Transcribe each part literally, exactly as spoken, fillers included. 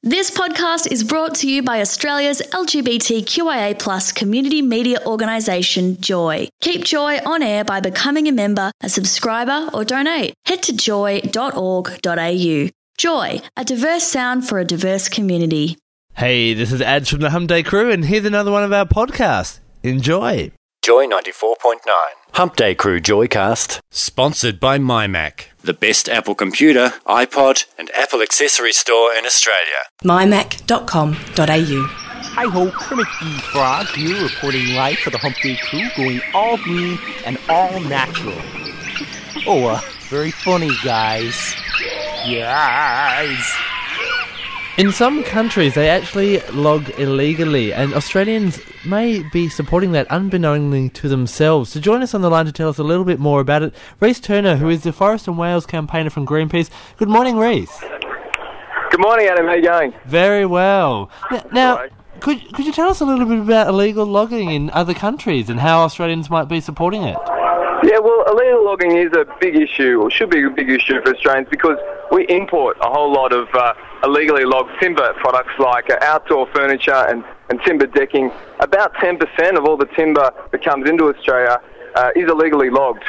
This podcast is brought to you by Australia's L G B T Q I A plus community media organisation, Joy. Keep Joy on air by becoming a member, a subscriber or donate. Head to joy dot org dot a u. Joy, a diverse sound for a diverse community. Hey, this is Ads from the Hump Day Crew, and here's another one of our podcasts. Enjoy. Joy ninety-four point nine. Hump Day Crew Joycast. Sponsored by MyMac, The best Apple computer, iPod and Apple accessory store in Australia. my mac dot com dot a u. Hi ho, Kermit the Frog here, reporting live for the Hump Day Crew, going all green and all natural. Oh, uh, very funny, guys. Yes. In some countries, they actually log illegally, and Australians may be supporting that unbeknownstly to themselves. To join us on the line to tell us a little bit more about it, Rhys Turner, who is the Forest and Wales campaigner from Greenpeace. Good morning, Rhys. Good morning, Adam. How are you going? Very well. N- Now, Right. could could you tell us a little bit about illegal logging in other countries and how Australians might be supporting it? Yeah, well, illegal logging is a big issue, or should be a big issue for Australians, because we import a whole lot of uh, illegally logged timber products like uh, outdoor furniture and, and timber decking. About ten percent of all the timber that comes into Australia uh, is illegally logged.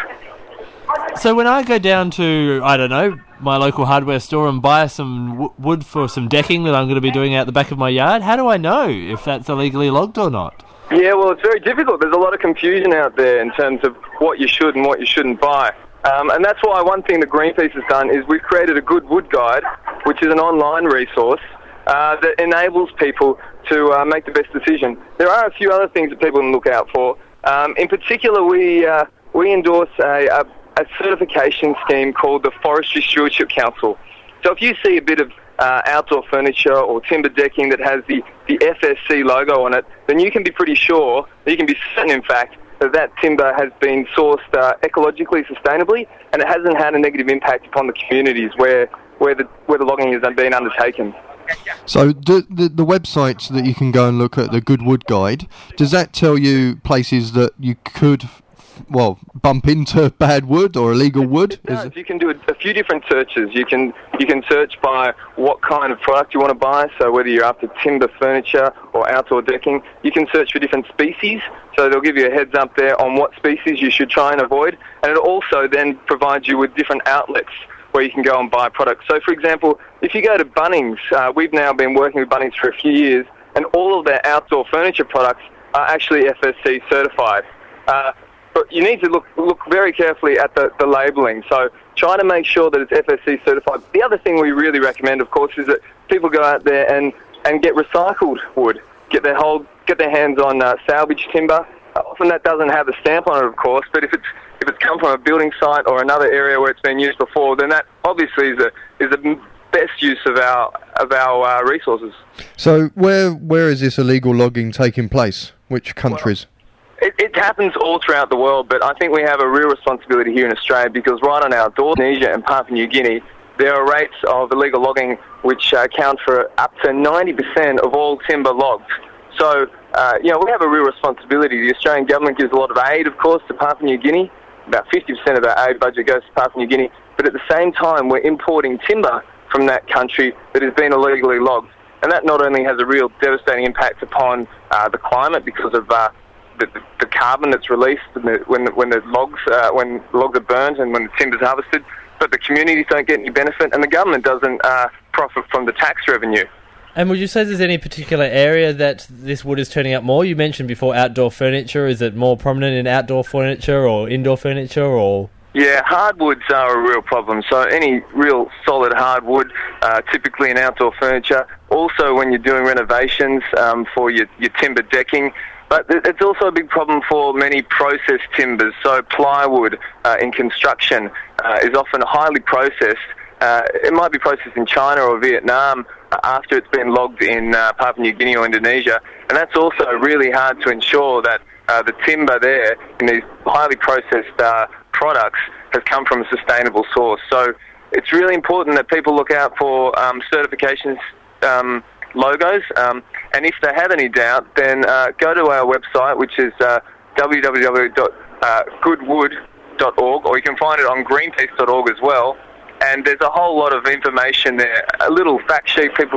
So when I go down to, I don't know, my local hardware store and buy some w- wood for some decking that I'm going to be doing out the back of my yard, how do I know if that's illegally logged or not? Yeah, well, it's very difficult. There's a lot of confusion out there in terms of what you should and what you shouldn't buy. Um, and that's why one thing that Greenpeace has done is we've created a Good Wood Guide, which is an online resource uh, that enables people to uh, make the best decision. There are a few other things that people can look out for. Um, in particular, we uh, we endorse a, a, a certification scheme called the Forestry Stewardship Council. So if you see a bit of uh, outdoor furniture or timber decking that has the, the F S C logo on it, then you can be pretty sure, you can be certain, in fact, that that timber has been sourced uh, ecologically sustainably, and it hasn't had a negative impact upon the communities where where the where the logging has been undertaken. So the, the the websites that you can go and look at, the Good Wood Guide, does that tell you places that you could, well, bump into bad wood or illegal wood? It does. You can do a, a few different searches. You can you can search by what kind of product you want to buy, so whether you're after timber furniture or outdoor decking. You can search for different species, so they'll give you a heads up there on what species you should try and avoid, and it also then provides you with different outlets where you can go and buy products. So, for example, if you go to Bunnings, uh, we've now been working with Bunnings for a few years, and all of their outdoor furniture products are actually F S C certified. Uh, But you need to look look very carefully at the, the labelling. So try to make sure that it's F S C certified. The other thing we really recommend, of course, is that people go out there and, and get recycled wood, get their whole get their hands on uh, salvage timber. Uh, often that doesn't have a stamp on it, of course, but if it's if it's come from a building site or another area where it's been used before, then that obviously is a is a best use of our of our uh, resources. So where where is this illegal logging taking place? Which countries? Well, It, it happens all throughout the world, but I think we have a real responsibility here in Australia, because right on our door, Indonesia and Papua New Guinea, there are rates of illegal logging which uh, account for up to ninety percent of all timber logged. So, uh, you know, we have a real responsibility. The Australian government gives a lot of aid, of course, to Papua New Guinea. About fifty percent of our aid budget goes to Papua New Guinea. But at the same time, we're importing timber from that country that has been illegally logged. And that not only has a real devastating impact upon uh, the climate because of uh, The, the, the carbon that's released when the, when the, when the logs uh, when logs are burned and when the timber's harvested, but the communities don't get any benefit, and the government doesn't uh, profit from the tax revenue. And would you say there's any particular area that this wood is turning up more? You mentioned before outdoor furniture. Is it more prominent in outdoor furniture or indoor furniture, or...? Yeah, hardwoods are a real problem. So any real solid hardwood, uh, typically in outdoor furniture. Also when you're doing renovations um, for your, your timber decking. But it's also a big problem for many processed timbers. So plywood uh, in construction uh, is often highly processed. Uh, it might be processed in China or Vietnam uh, after it's been logged in uh, Papua New Guinea or Indonesia. And that's also really hard to ensure that uh, the timber there in these highly processed uh, products has come from a sustainable source. So it's really important that people look out for um, certifications um, logos, um, and if they have any doubt, then uh, go to our website, which is uh, w w w dot goodwood dot org, or you can find it on greenpeace dot org as well. And there's a whole lot of information there, a little fact sheet people can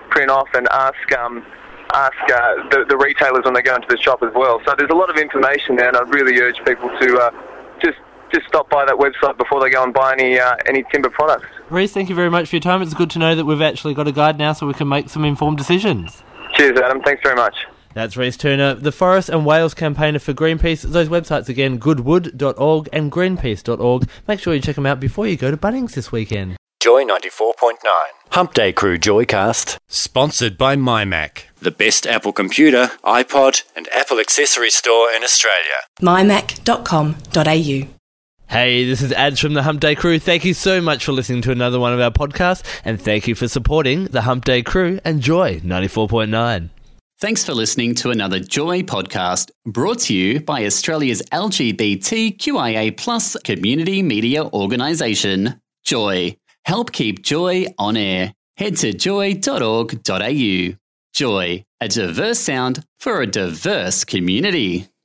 print off and ask um, ask uh, the, the retailers when they go into the shop as well. So there's a lot of information there, and I'd really urge people to uh, just just stop by that website before they go and buy any uh, any timber products. Reece, thank you very much for your time. It's good to know that we've actually got a guide now so we can make some informed decisions. Cheers, Adam. Thanks very much. That's Reece Turner, the Forest and Wales campaigner for Greenpeace. Those websites again, goodwood dot org and greenpeace dot org. Make sure you check them out before you go to Bunnings this weekend. Joy ninety-four point nine. Hump Day Crew Joycast. Sponsored by MyMac. The best Apple computer, iPod and Apple accessory store in Australia. my mac dot com dot a u. Hey, this is Ads from the Hump Day Crew. Thank you so much for listening to another one of our podcasts, and thank you for supporting the Hump Day Crew and Joy ninety-four point nine. Thanks for listening to another Joy podcast brought to you by Australia's L G B T Q I A plus community media organisation, Joy. Help keep Joy on air. Head to joy dot org dot a u. Joy, a diverse sound for a diverse community.